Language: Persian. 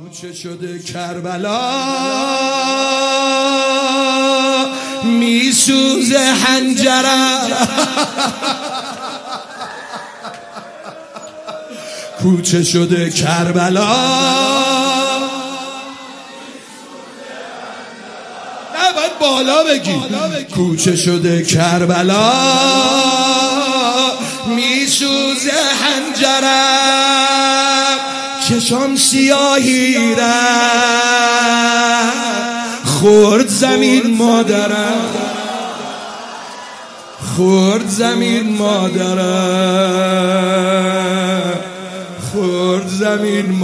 کوچه شده کربلا میسوزه حنجرم کوچه شده کربلا نه باید بالا بگی کوچه شده کربلا میسوزه حنجرم چشام سیاهی رفت خورد زمین مادرم خورد زمین مادرم خورد زمین